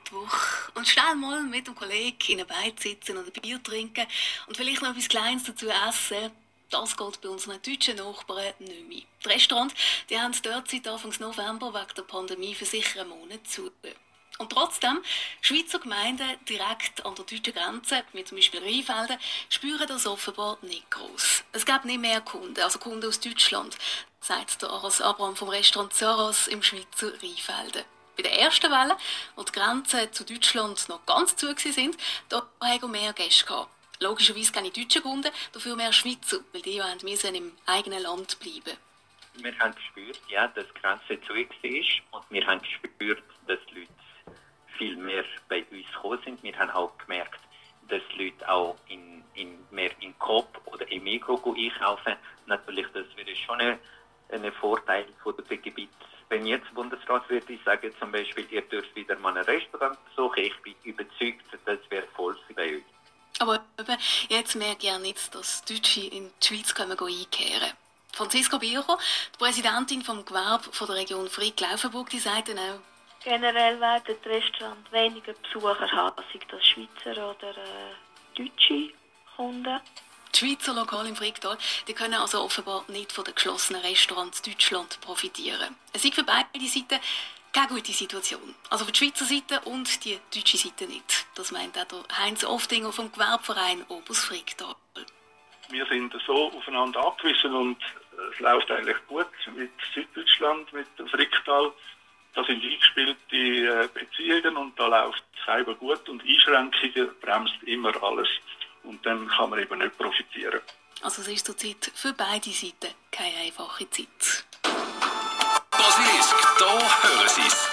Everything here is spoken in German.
Mittwoch und schnell mal mit dem Kollegen in einem Beiz sitzen und ein Bier trinken und vielleicht noch etwas Kleines dazu essen. Das geht bei unseren deutschen Nachbarn nicht mehr. Die Restaurants die haben dort seit Anfang November wegen der Pandemie für sicher einen Monat zu. Und trotzdem, Schweizer Gemeinden direkt an der deutschen Grenze, wie zum Beispiel Rheinfelden, spüren das offenbar nicht gross. Es gibt nicht mehr Kunden, also Kunden aus Deutschland, sagt der Aras Abraham vom Restaurant Zaras im Schweizer Rheinfelden. Bei der ersten Welle, als die Grenzen zu Deutschland noch ganz zu waren, da hatten mehr Gäste gehabt. Logischerweise keine deutschen Kunden, dafür mehr Schweizer, weil die müssen im eigenen Land bleiben. Wir haben gespürt, ja, dass die Grenze zu war und wir haben gespürt, dass die Leute viel mehr bei uns gekommen sind. Wir haben auch gemerkt, dass die Leute auch mehr in Coop oder im Migros einkaufen. Natürlich, das wäre schon ein Vorteil von dem Gebiet. Wenn jetzt Bundesrat würde sagen, zum Beispiel, ihr dürft wieder mal ein Restaurant besuchen, ich bin überzeugt, das wäre voll bei uns. Aber jetzt merke ich ja nicht, dass Deutsche in die Schweiz einkehren können. Franziska Biro, die Präsidentin des Gewerbe der Region Frick-Laufenburg, die sagt dann auch, generell werden die Restaurants weniger Besucher haben, sei das Schweizer oder deutsche Kunden. Die Schweizer Lokale im Fricktal die können also offenbar nicht von den geschlossenen Restaurants Deutschland profitieren. Es ist für beide Seiten keine gute Situation. Also für die Schweizer Seite und die deutsche Seite nicht. Das meint auch der Heinz Oftinger vom Gewerbeverein Obers Fricktal. Wir sind so aufeinander angewiesen und es läuft eigentlich gut mit Süddeutschland, mit dem Fricktal. Da sind eingespielte Beziehungen und da läuft es selber gut und Einschränkungen bremst immer alles. Und dann kann man eben nicht profitieren. Also es ist zurzeit für beide Seiten keine einfache Zeit. Basilisk, da hören Sie es.